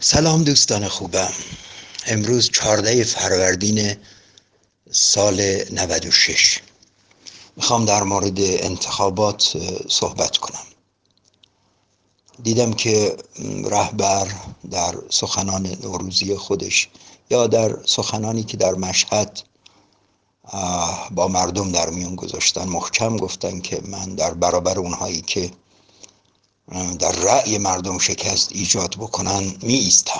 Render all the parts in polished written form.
سلام دوستان خوبم. امروز 14 فروردین سال 96. میخوام در مورد انتخابات صحبت کنم. دیدم که رهبر در سخنان نوروزی خودش یا در سخنانی که در مشهد با مردم در میون گذاشتن محکم گفتن که من در برابر اونهایی که در رأی مردم شکست ایجاد بکنن می ایستم.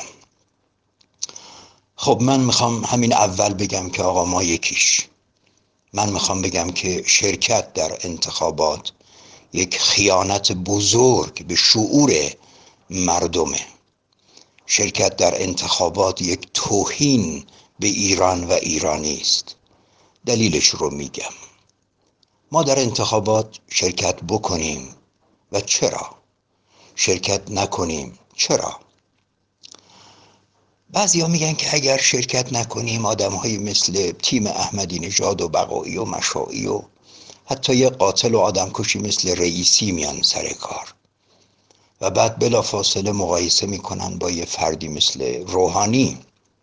خب من میخوام همین اول بگم که آقا ما یکیش. من میخوام بگم که شرکت در انتخابات یک خیانت بزرگ به شعور مردمه. شرکت در انتخابات یک توهین به ایران و ایرانی است. دلیلش رو میگم. ما در انتخابات شرکت بکنیم و چرا؟ شرکت نکنیم چرا؟ بعضیا میگن که اگر شرکت نکنیم آدم‌های مثل تیم احمدی نژاد و بقایی و مشائی و حتی یه قاتل و آدمکشی مثل رئیسی میان سر کار و بعد بلافاصله مقایسه میکنن با یه فردی مثل روحانی.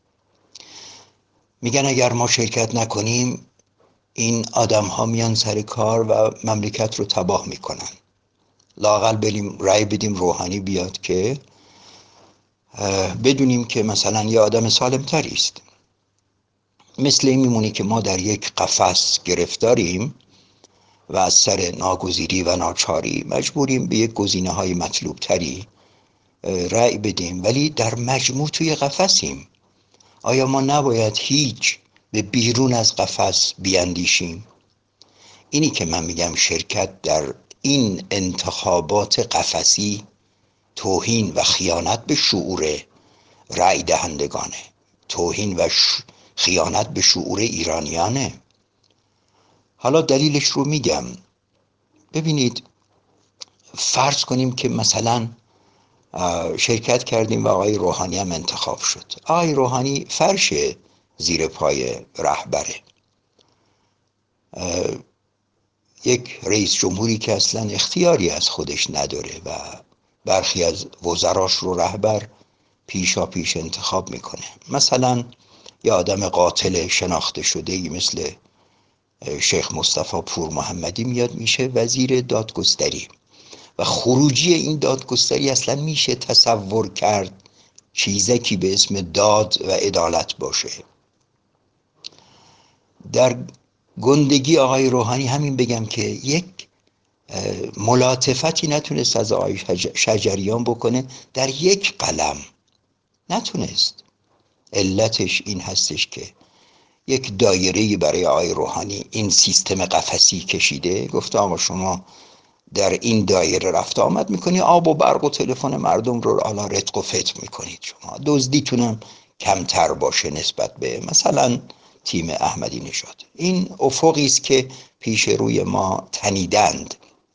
میگن اگر ما شرکت نکنیم این آدم‌ها میان سر کار و مملکت رو تباه میکنن. لااقل بریم رأی بدیم روحانی بیاد که بدونیم که مثلا یه آدم سالم‌تری است. مثل این میمونه که ما در یک قفس گرفتاریم و از سر ناگزیری و ناچاری مجبوریم به یک گزینه‌های مطلوب تری رأی بدیم، ولی در مجموع توی قفسیم. آیا ما نباید هیچ به بیرون از قفس بیاندیشیم؟ اینی که من میگم شرکت در این انتخابات قفسی توهین و خیانت به شعور رأی دهندگانه، توهین و خیانت به شعور ایرانیانه. حالا دلیلش رو میگم. ببینید، فرض کنیم که مثلا شرکت کردیم و آقای روحانی هم انتخاب شد. آقای روحانی فرش زیر پای رهبره، یک رئیس جمهوری که اصلا اختیاری از خودش نداره و برخی از وزراش رو رهبر پیشا پیش انتخاب میکنه. مثلا یه آدم قاتل شناخته شده‌ای مثل شیخ مصطفی پور محمدی میاد میشه وزیر دادگستری و خروجی این دادگستری اصلا میشه تصور کرد چیزکی به اسم داد و عدالت باشه. در گندگی آقای روحانی همین بگم که یک ملاطفتی نتونست از آقای شجریان بکنه در یک قلم. نتونست. علتش این هستش که یک دایره‌ای برای آقای روحانی این سیستم قفسی کشیده، گفته آقا شما در این دایره رفت آمد میکنی، آب و برق و تلفن مردم رو حالا رتق و فتق میکنید، شما دزدیتونم کمتر باشه نسبت به مثلا تیم احمدی نژاد. این افقی است که پیش روی ما تنیدند.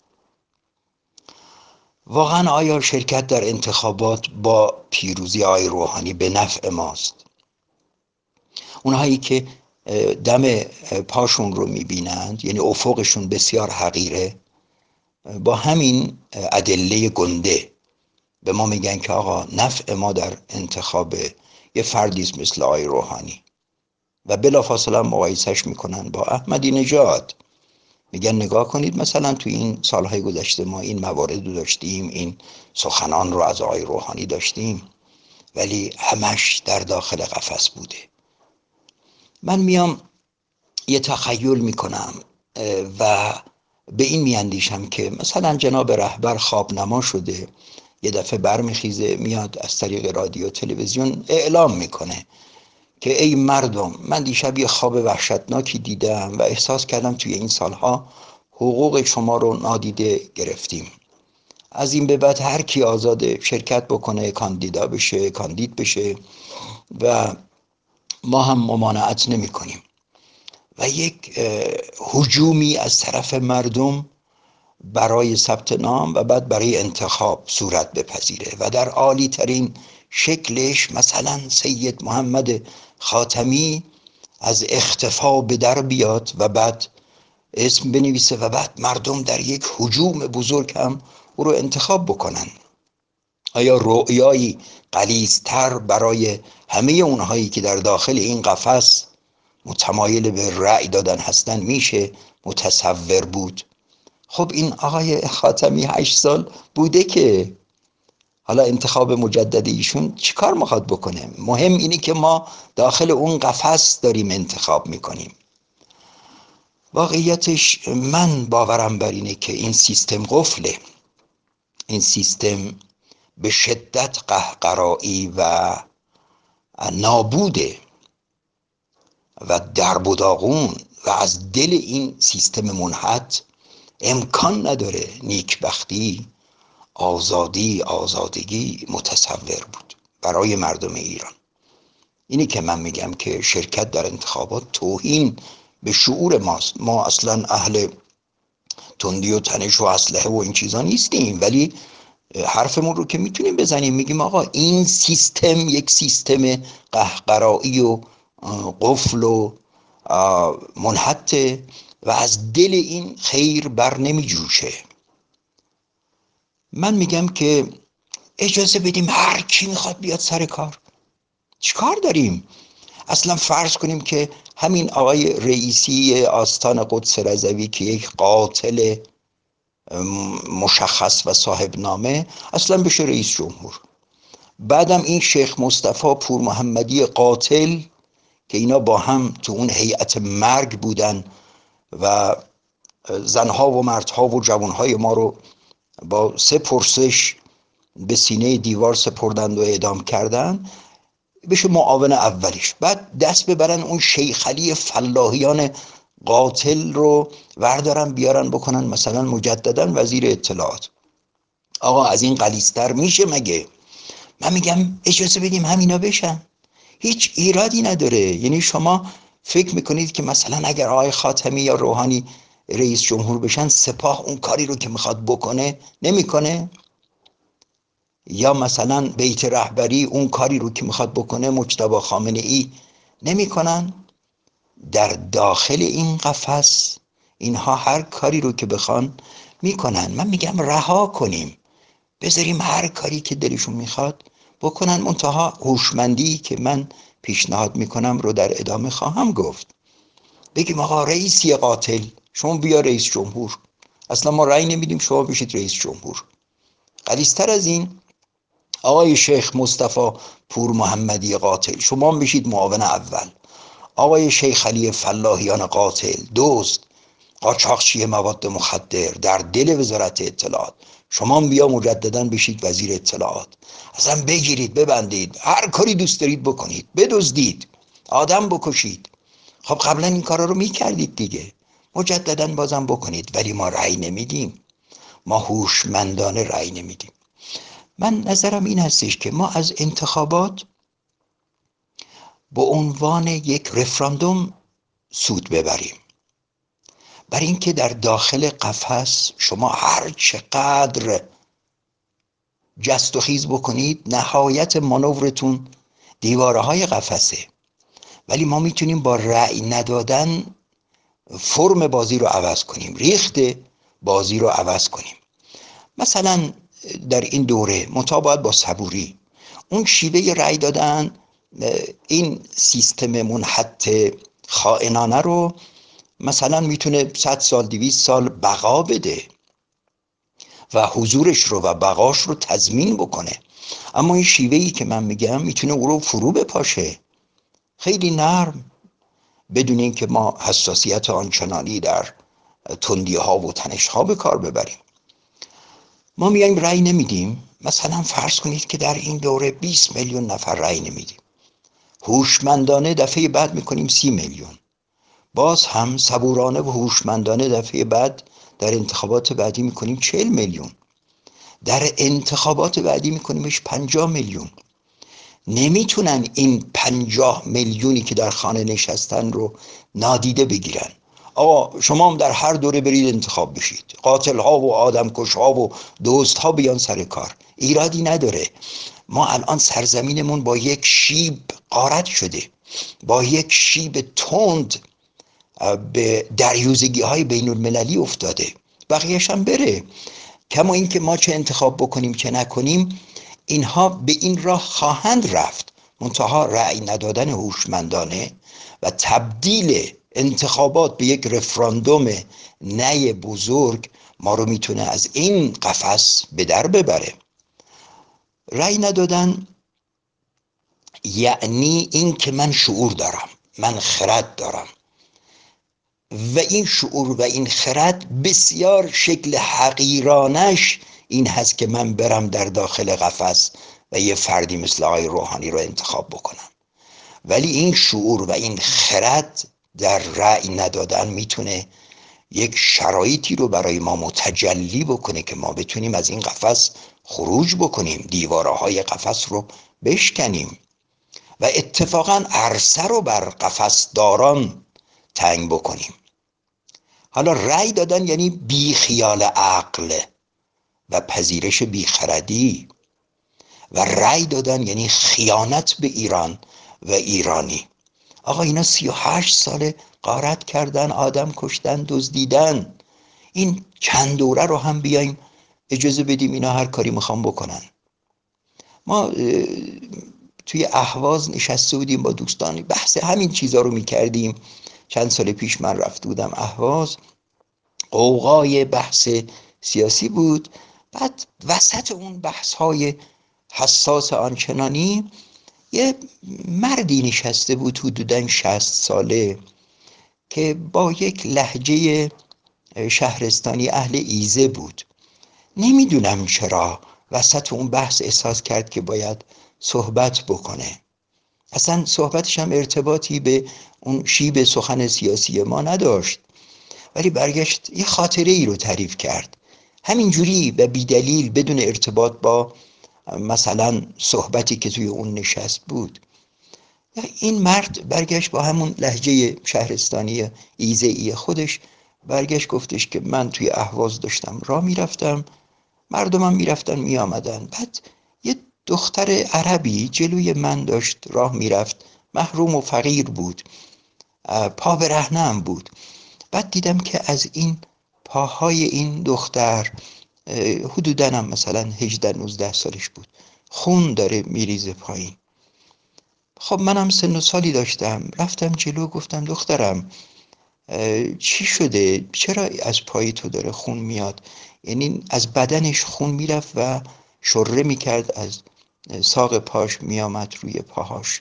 واقعا آیا شرکت در انتخابات با پیروزی آقای روحانی به نفع ماست؟ اونهایی که دم پاشون رو میبینند، یعنی افقشون بسیار حقیره، با همین ادله گنده به ما میگن که آقا نفع ما در انتخاب یه فردیست مثل آقای روحانی و بلافاصله مقایسهش میکنن با احمدی نژاد. میگن نگاه کنید مثلا تو این سالهای گذشته ما این موارد رو داشتیم، این سخنان رو از آقای روحانی داشتیم، ولی همش در داخل قفس بوده. من میام یه تخیل میکنم و به این میاندیشم که مثلا جناب رهبر خواب نما شده، یه دفعه برمیخیزه میاد از طریق رادیو تلویزیون اعلام میکنه که ای مردم، من دیشب یه خواب وحشتناکی دیدم و احساس کردم توی این سالها حقوق شما رو نادیده گرفتیم. از این به بعد هر کی آزاده شرکت بکنه، کاندیدا بشه، کاندید بشه و ما هم ممانعت نمی کنیم. و یک هجومی از طرف مردم برای ثبت نام و بعد برای انتخاب صورت بپذیره و در عالی ترین شکلش مثلا سید محمد خاتمی از اختفا به در بیاد و بعد اسم بنویسه و بعد مردم در یک هجوم بزرگ هم او رو انتخاب بکنن. آیا رؤیایی غلیظتر برای همه اونهایی که در داخل این قفس متمایل به رأی دادن هستن میشه متصور بود؟ خب این آقای خاتمی 8 سال بوده که حالا انتخاب مجدد ایشون چیکار میخواد بکنه؟ مهم اینه که ما داخل اون قفس داریم انتخاب میکنیم. واقعیتش من باورم بر اینه که این سیستم قفله، این سیستم به شدت قهقرایی و نابوده و درب و داغون و از دل این سیستم منحط امکان نداره نیکبختی، آزادگی متصور بود برای مردم ایران. اینی که من میگم که شرکت در انتخابات توهین به شعور ماست. ما اصلا اهل تندی و تنش و اسلحه و این چیزا نیستیم، ولی حرفمون رو که میتونیم بزنیم، میگیم آقا این سیستم یک سیستم قهقرایی و قفل و منحطه و از دل این خیر بر نمیجوشه. من میگم که اجازه بدیم هر کی میخواد بیاد سر کار. چیکار داریم؟ اصلا فرض کنیم که همین آقای رئیسی آستان قدس رضوی که یک قاتل مشخص و صاحب نامه اصلا بشه رئیس جمهور. بعدم این شیخ مصطفی پور محمدی قاتل که اینا با هم تو اون هیئت مرگ بودن و زنها و مردها و جوانهای ما رو با 3 پرسش به سینه دیوار سپردند و اعدام کردن، بشه معاون اولیش. بعد دست ببرن اون شیخ علی فلاحیان قاتل رو وردارن بیارن بکنن مثلا مجددا وزیر اطلاعات. آقا از این غلیظتر میشه مگه؟ من میگم اجازه بدیم همینا بشن، هیچ ایرادی نداره. یعنی شما فکر میکنید که مثلا اگر آقای خاتمی یا روحانی رئیس جمهور بشن سپاه اون کاری رو که میخواد بکنه نمیکنه؟ یا مثلا بیت رهبری اون کاری رو که میخواد بکنه مجتبی خامنه ای نمیکنن؟ در داخل این قفس اینها هر کاری رو که بخوان میکنن. من میگم رها کنیم، بذاریم هر کاری که دلشون میخواد بکنن. منتها هوشمندی که من پیشنهاد میکنم رو در ادامه خواهم گفت. بگیم آقا رئیسی قاتل شما بیا رئیس جمهور، اصلا ما رأی نمیدیم، شما بشید رئیس جمهور. غلیظتر از این آقای شیخ مصطفی پور محمدی قاتل شما بشید معاون اول. آقای شیخ علی فلاحیان قاتل دزد قاچاقچی مواد مخدر در دل وزارت اطلاعات شما بیا مجددا بشید وزیر اطلاعات. اصلا بگیرید ببندید هر کاری دوست دارید بکنید، بدزدید، آدم بکشید. خب قبلا این کارا رو میکردید دیگه، مجددا بازم بکنید. ولی ما رأی نمیدیم، ما هوشمندانه رأی نمیدیم. من نظرم این هستش که ما از انتخابات به عنوان یک رفراندوم سود ببریم، برای اینکه در داخل قفس شما هر چقدر جست و خیز بکنید نهایت مانورتون دیوارهای قفسه. ولی ما میتونیم با رأی ندادن فرم بازی رو عوض کنیم، ریخت بازی رو عوض کنیم. مثلا در این دوره مطابقت با صبوری اون شیوه رأی دادن این سیستم منحط خائنانه رو مثلا میتونه 100 سال 200 سال بقا بده و حضورش رو و بقاش رو تضمین بکنه. اما این شیوهی که من میگم میتونه او رو فرو بپاشه، خیلی نرم، بدون اینکه ما حساسیت آنچنانی در تندی ها و تنش ها به کار ببریم. ما میایم رأی نمیدیم، مثلا فرض کنید که در این دوره 20 میلیون نفر رأی نمیدیم، هوشمندانه دفعه بعد میکنیم 30 میلیون، باز هم صبورانه و هوشمندانه دفعه بعد در انتخابات بعدی میکنیم 40 میلیون، در انتخابات بعدی میکنیمش 50 میلیون. نمیتونن این 50 میلیونی که در خانه نشستن رو نادیده بگیرن. آقا شما هم در هر دوره برید انتخاب بشید، قاتل ها و آدم کش ها و دوست ها بیان سر کار، ایرادی نداره. ما الان سرزمینمون با یک شیب غارت شده، با یک شیب تند به دریوزگی های بین المللی افتاده، بقیهش هم بره. کما این که ما چه انتخاب بکنیم چه نکنیم اینها به این راه خواهند رفت، منتها رأی ندادن هوشمندانه و تبدیل انتخابات به یک رفراندوم نه بزرگ ما رو میتونه از این قفس به در ببره. رأی ندادن یعنی این که من شعور دارم، من خرد دارم و این شعور و این خرد بسیار شکل حقیرانش این هست که من برم در داخل قفس و یه فردی مثل آقای روحانی رو انتخاب بکنم. ولی این شعور و این خرد در رأی ندادن میتونه یک شرایطی رو برای ما متجلی بکنه که ما بتونیم از این قفس خروج بکنیم، دیوارهای قفس رو بشکنیم و اتفاقا عرصه رو بر قفس داران تنگ بکنیم. حالا رأی دادن یعنی بی خیال عقل و پذیرش بی خردی، و رأی دادن یعنی خیانت به ایران و ایرانی. آقا اینا 38 ساله غارت کردن، آدم کشتن، دزدیدن. این چند دوره رو هم بیایم اجازه بدیم اینا هر کاری میخوام بکنن. ما توی اهواز نشسته بودیم با دوستان، بحث همین چیزا رو میکردیم. چند سال پیش من رفته بودم اهواز، قوقای بحث سیاسی بود. بعد وسط اون بحث های حساس آنچنانی یه مردی نشسته بود حدوداً 60 ساله که با یک لهجه شهرستانی اهل ایزه بود. نمیدونم چرا وسط اون بحث احساس کرد که باید صحبت بکنه. اصلا صحبتش هم ارتباطی به اون شیب سخن سیاسی ما نداشت، ولی برگشت یه خاطره ای رو تعریف کرد همینجوری و بیدلیل بدون ارتباط با مثلا صحبتی که توی اون نشست بود. این مرد برگشت با همون لهجه شهرستانی ایزه‌ای خودش برگشت گفتش که من توی اهواز داشتم راه میرفتم، مردمم میرفتن میآمدن، بعد یه دختر عربی جلوی من داشت راه میرفت، محروم و فقیر بود، پا برهنه‌ام بود. بعد دیدم که از این پاهای این دختر حدوداً هم مثلا 18-19 سالش بود، خون داره میریزه پایین. خب منم سن و سالی داشتم، رفتم جلو گفتم دخترم چی شده؟ چرا از پای تو داره خون میاد؟ یعنی از بدنش خون میرفت و شره میکرد، از ساق پاش میامد روی پاهاش.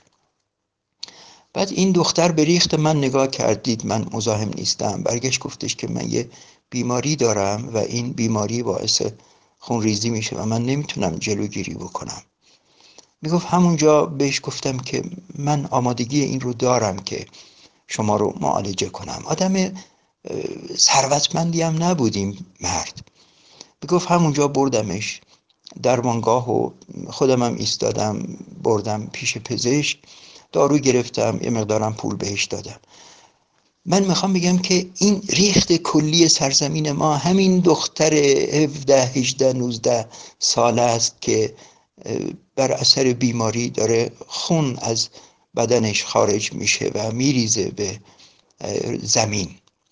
بعد این دختر به ریخت من نگاه کرد، دید من مزاحم نیستم، برگشت گفتش که من یه بیماری دارم و این بیماری باعث خون ریزی میشه و من نمیتونم جلوگیری بکنم. میگفت همونجا بهش گفتم که من آمادگی این رو دارم که شما رو معالجه کنم. آدم ثروتمندی هم نبودیم مرد. میگفت همونجا بردمش درمانگاه و خودم هم ایستادم، بردم پیش پزشک، دارو گرفتم، یه مقدارم پول بهش دادم. من میخوام بگم که این ریخت کلی سرزمین ما همین دختر 17-18-19 ساله است که بر اثر بیماری داره خون از بدنش خارج میشه و میریزه به زمین.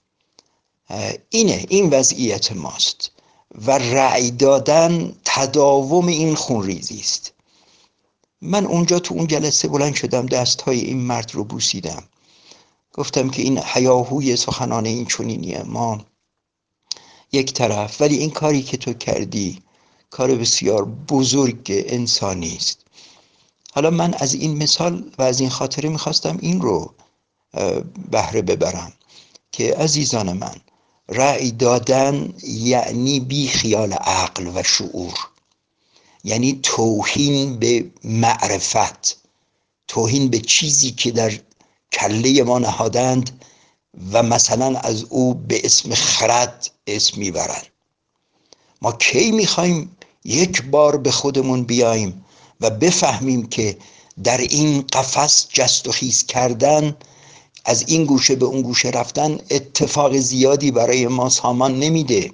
این وضعیت ماست و رأی دادن تداوم این خونریزی است. من اونجا تو اون جلسه بلند شدم، دستهای این مرد رو بوسیدم، گفتم که این هیاهوی سخنان این چنینیه، ما یک طرف، ولی این کاری که تو کردی کار بسیار بزرگ انسانی است. حالا من از این مثال و از این خاطره میخواستم این رو بهره ببرم که عزیزان من، رأی دادن یعنی بی خیال عقل و شعور، یعنی توهین به معرفت، توهین به چیزی که در کله ما نهادند و مثلا از او به اسم خرد اسم میبرند. ما کی میخوایم یک بار به خودمون بیاییم و بفهمیم که در این قفس جست و خیز کردن، از این گوشه به اون گوشه رفتن اتفاق زیادی برای ما سامان نمیده،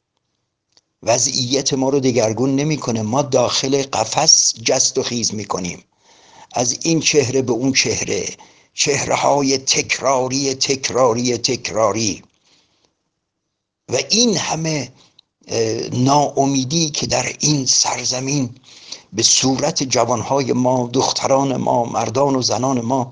وضعیت ما رو دگرگون نمیکنه. ما داخل قفس جست و خیز میکنیم، از این چهره به اون چهره، چهره‌های تکراری تکراری تکراری، و این همه ناامیدی که در این سرزمین به صورت جوانهای ما، دختران ما، مردان و زنان ما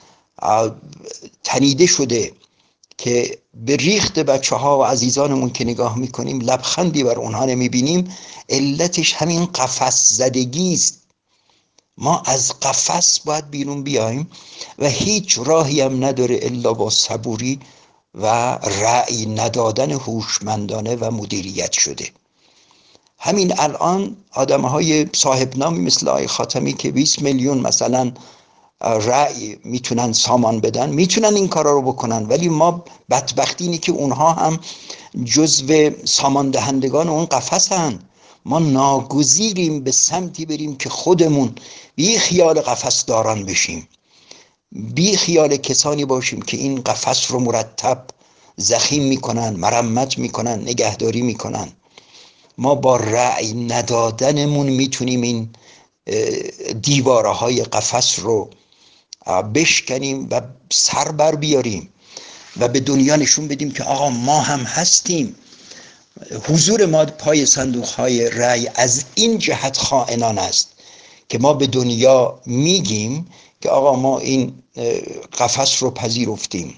تنیده شده که به ریخت بچه ها و عزیزانمون که نگاه میکنیم لبخندی بر اونها نمیبینیم، علتش همین قفس زدگی است. ما از قفس باید بیرون بیایم و هیچ راهی هم نداره الا با صبوری و رأی ندادن هوشمندانه و مدیریت شده. همین الان آدمهای صاحب نامی مثل آقای خاتمی که 20 میلیون مثلا رأی میتونن سامان بدن، میتونن این کارا رو بکنن، ولی ما بدبختی اینه که اونها هم جزو سامان دهندگان اون قفسن. ما ناگزیریم به سمتی بریم که خودمون بی خیال قفس داران بشیم، بی خیال کسانی باشیم که این قفس رو مرتب ضخیم میکنن، مرمت میکنن، نگهداری میکنن. ما با رأی ندادنمون میتونیم این دیواره های قفس رو بشکنیم و سر بر بیاریم و به دنیا نشون بدیم که آقا ما هم هستیم. حضور ما پای صندوق های رأی از این جهت خائنان است که ما به دنیا میگیم که آقا ما این قفس رو پذیرفتیم.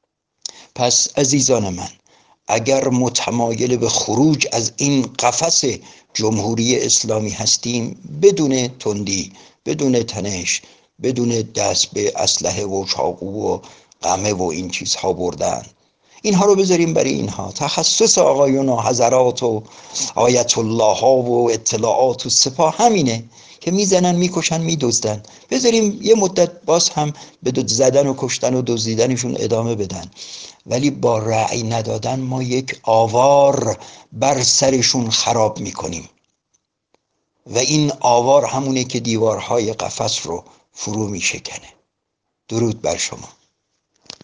پس عزیزان من، اگر متمایل به خروج از این قفس جمهوری اسلامی هستیم، بدون تندی، بدون تنش، بدون دست به اسلحه و چاقو و قمه و این چیزها بردن، اینها رو بذاریم برای اینها. تخصص آقایون و حضرات و آیت الله ها و اطلاعات و سپاه همینه که میزنن، میکشن، میدزدن. بذاریم یه مدت باز هم به زدن و کشتن و دزدیدنشون ادامه بدن، ولی با رأی ندادن ما یک آوار بر سرشون خراب میکنیم و این آوار همونه که دیوارهای قفس رو فرو میشکنه. درود بر شما.